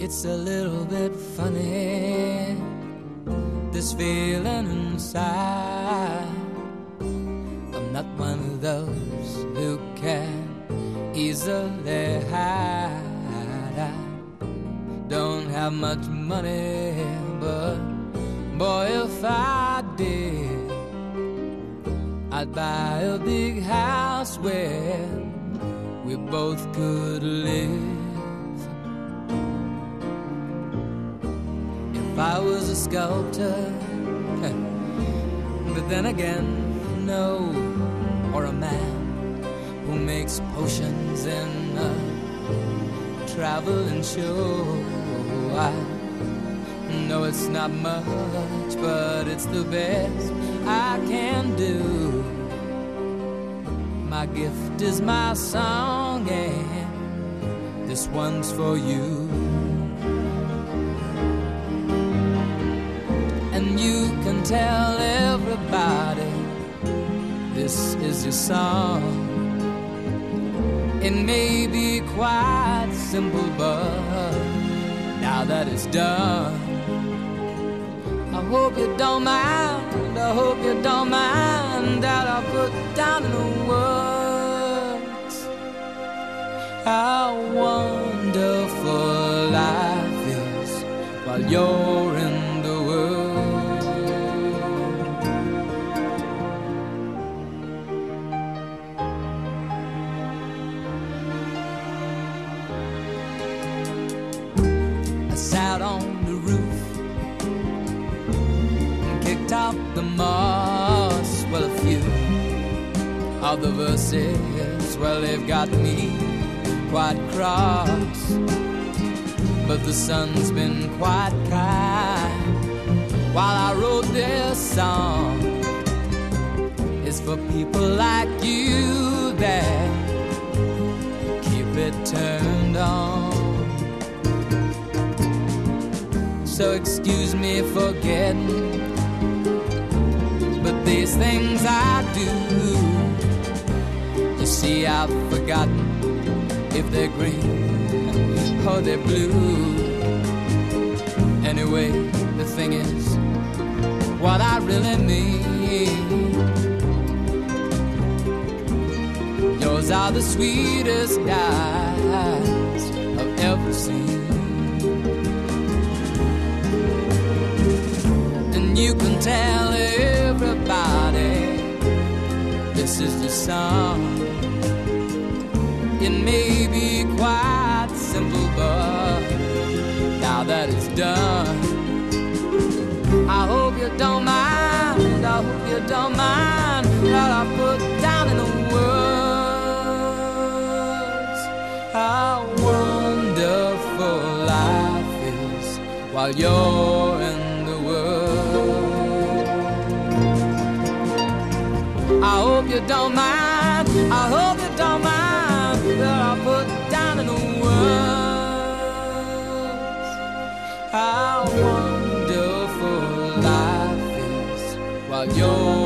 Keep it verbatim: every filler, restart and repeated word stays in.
It's a little bit funny, this feeling inside. I'm not one of those who can easily hide. I don't have much money, but boy, if I did, I'd buy a big house where we both could live. If I was a sculptor, but then again, no, or a man who makes potions in a traveling show. I know it's not much, but it's the best I can do. My gift is my song, and this one's for you. And you can tell everybody this is your song. It may be quite simple, but now that it's done, I hope you don't mind, I hope you don't mind that I put down in the words how wonderful life is while you're in the world. I sat on the roof and kicked out the moss. Well, a few of the verses, well, they've got me quite cross, but the sun's been quite kind while I wrote this song. It's for people like you that keep it turned on. So excuse me for getting, but these things I do, you see, I've forgotten if they're green or they're blue. Anyway, the thing is, what I really mean, yours are the sweetest eyes I've ever seen. And you can tell everybody this is your song. It may be quite simple, but now that it's done, I hope you don't mind, I hope you don't mind that I put down in the words how wonderful life is while you're in the world. I hope you don't mind, I hope you don't mind that I put down in the words how wonderful life is while you're